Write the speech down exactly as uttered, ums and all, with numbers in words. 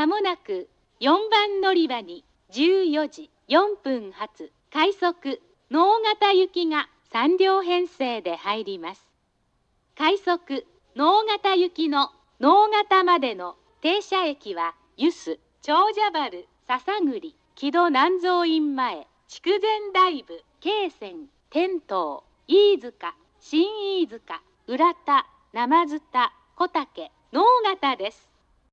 まもなくよんばん乗り場にじゅうよじよんぷん発快速能形行きがさん両編成で入ります。快速能形行きの能形までの停車駅はユス、長者原、篠栗、木戸南蔵院前、筑前大部、京泉、天東、飯塚、新飯塚、浦田、生津田、小竹、能形です。